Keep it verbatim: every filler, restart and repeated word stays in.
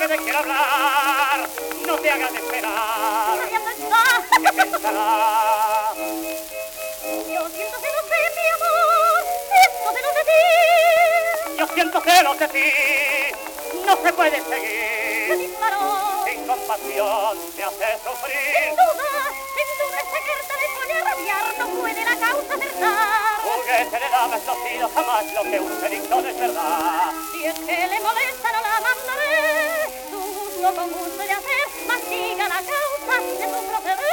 que te quiero hablar, no te hagas esperar. ¿Dónde está? ¿Qué pensará? Yo siento celos de mi amor, siento celos de ti. Yo siento celos de ti, no se puede Se seguir. disparó. Sin compasión te hace Sin sufrir. duda, sin duda esta carta le puede rabiar, no puede la causa acertar. Juguete de damas no ha sido jamás lo que un seductor es verdad. Si es que le molesta no la mandaré, su gusto con gusto de hacer, mas siga la causa de su proceder.